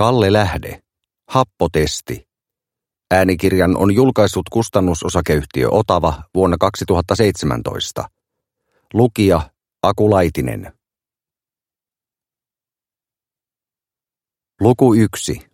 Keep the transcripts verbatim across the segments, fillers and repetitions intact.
Kalle Lähde. Happotesti. Äänikirjan on julkaissut kustannusosakeyhtiö Otava vuonna kaksituhattaseitsemäntoista. Lukija Aku Laitinen. Luku yksi.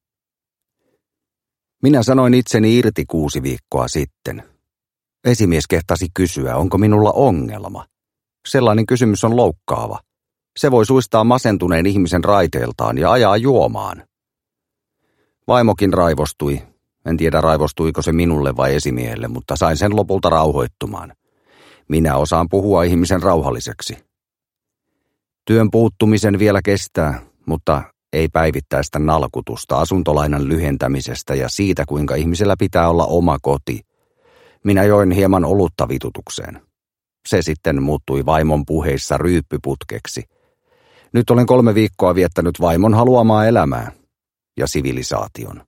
Minä sanoin itseni irti kuusi viikkoa sitten. Esimies kehtasi kysyä, onko minulla ongelma. Sellainen kysymys on loukkaava. Se voi suistaa masentuneen ihmisen raiteeltaan ja ajaa juomaan. Vaimokin raivostui. En tiedä raivostuiko se minulle vai esimiehelle, mutta sain sen lopulta rauhoittumaan. Minä osaan puhua ihmisen rauhalliseksi. Työn puuttumisen vielä kestää, mutta ei päivittäistä nalkutusta asuntolainan lyhentämisestä ja siitä, kuinka ihmisellä pitää olla oma koti. Minä join hieman olutta vitutukseen. Se sitten muuttui vaimon puheissa ryyppyputkeksi. Nyt olen kolme viikkoa viettänyt vaimon haluamaa elämää ja sivilisaation.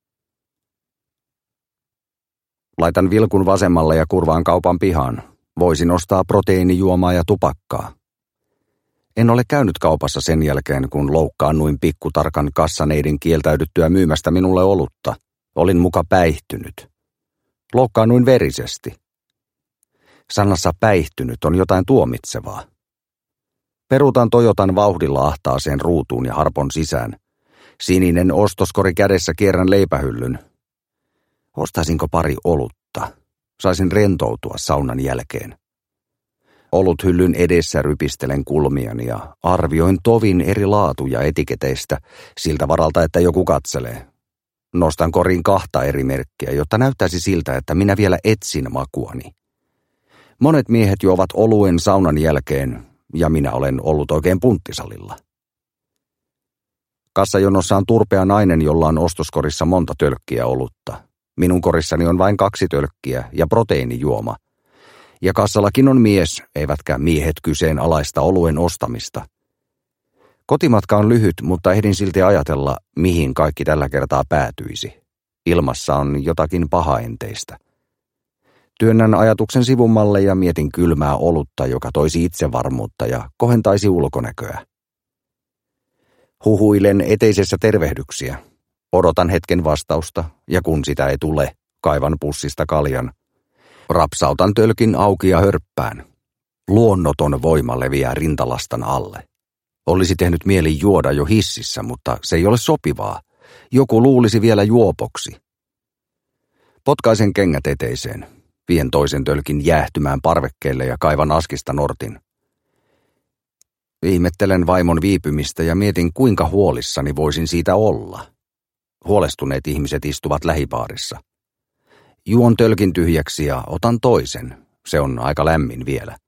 Laitan vilkun vasemmalle ja kurvaan kaupan pihaan. Voisin ostaa proteiinijuomaa ja tupakkaa. En ole käynyt kaupassa sen jälkeen, kun loukkaannuin pikkutarkan kassaneidin kieltäydyttyä myymästä minulle olutta. Olin muka päihtynyt. Loukkaannuin verisesti. Sanassa päihtynyt on jotain tuomitsevaa. Peruutan Toyotan vauhdilla ahtaaseen ruutuun ja harpon sisään. Sininen ostoskori kädessä kierrän leipähyllyn. Ostaisinko pari olutta? Saisin rentoutua saunan jälkeen. Oluthyllyn edessä rypistelen kulmiani ja arvioin tovin eri laatuja etiketeistä siltä varalta, että joku katselee. Nostan koriin kahta eri merkkiä, jotta näyttäisi siltä, että minä vielä etsin makuani. Monet miehet juovat oluen saunan jälkeen, ja minä olen ollut oikein punttisalilla. Kassajonossa on turpea nainen, jolla on ostoskorissa monta tölkkiä olutta. Minun korissani on vain kaksi tölkkiä ja proteiinijuoma. Ja kassallakin on mies, eivätkä miehet kyseenalaista oluen ostamista. Kotimatka on lyhyt, mutta ehdin silti ajatella, mihin kaikki tällä kertaa päätyisi. Ilmassa on jotakin pahaenteistä. Työnnän ajatuksen sivummalle ja mietin kylmää olutta, joka toisi itsevarmuutta ja kohentaisi ulkonäköä. Huhuilen eteisessä tervehdyksiä. Odotan hetken vastausta, ja kun sitä ei tule, kaivan pussista kaljan. Rapsautan tölkin auki ja hörppään. Luonnoton voima leviää rintalastan alle. Olisi tehnyt mieli juoda jo hississä, mutta se ei ole sopivaa. Joku luulisi vielä juopoksi. Potkaisen kengät eteiseen. Vien toisen tölkin jäähtymään parvekkeelle ja kaivan askista nortin. Ihmettelen vaimon viipymistä ja mietin, kuinka huolissani voisin siitä olla. Huolestuneet ihmiset istuvat lähibaarissa. Juon tölkin tyhjäksi ja otan toisen. Se on aika lämmin vielä.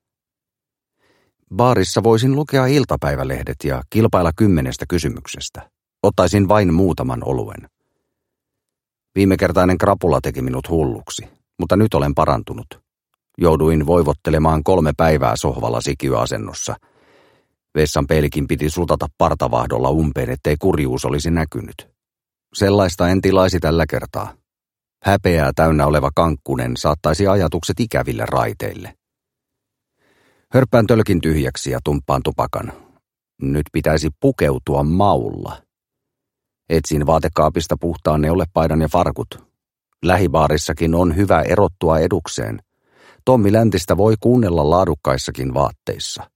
Baarissa voisin lukea iltapäivälehdet ja kilpailla kymmenestä kysymyksestä. Ottaisin vain muutaman oluen. Viimekertainen krapula teki minut hulluksi, mutta nyt olen parantunut. Jouduin voivottelemaan kolme päivää sohvalla sikiöasennossa. Vessan peilikin piti sultata partavahdolla umpeen, ettei kurjuus olisi näkynyt. Sellaista en tilaisi tällä kertaa. Häpeää täynnä oleva kankkunen saattaisi ajatukset ikäville raiteille. Hörppään tölkin tyhjäksi ja tumppaan tupakan. Nyt pitäisi pukeutua maulla. Etsin vaatekaapista puhtaan neulepaidan ja farkut. Lähibaarissakin on hyvä erottua edukseen. Tommi Läntistä voi kuunnella laadukkaissakin vaatteissa.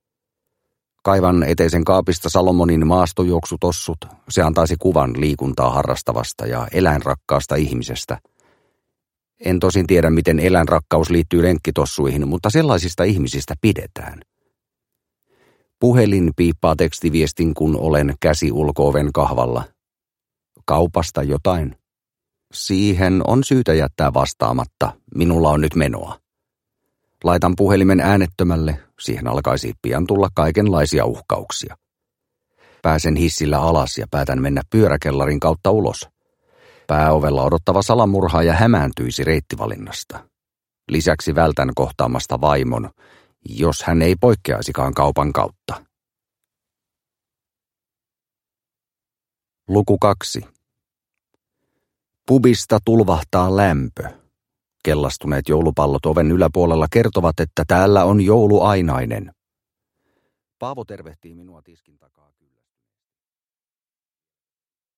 Kaivan eteisen kaapista Salomonin maastojuoksutossut. Se antaisi kuvan liikuntaa harrastavasta ja eläinrakkaasta ihmisestä. En tosin tiedä, miten eläinrakkaus liittyy lenkkitossuihin, mutta sellaisista ihmisistä pidetään. Puhelin piippaa tekstiviestin, kun olen käsi ulko-oven kahvalla. Kaupasta jotain? Siihen on syytä jättää vastaamatta. Minulla on nyt menoa. Laitan puhelimen äänettömälle. Siihen alkaisi pian tulla kaikenlaisia uhkauksia. Pääsen hissillä alas ja päätän mennä pyöräkellarin kautta ulos. Pääovella odottava salamurhaaja hämääntyisi reittivalinnasta. Lisäksi vältän kohtaamasta vaimon, jos hän ei poikkeaisikaan kaupan kautta. Luku kaksi. Pubista tulvahtaa lämpö. Kellastuneet joulupallot oven yläpuolella kertovat, että täällä on jouluainainen. Paavo tervehtii minua tiskin takaa.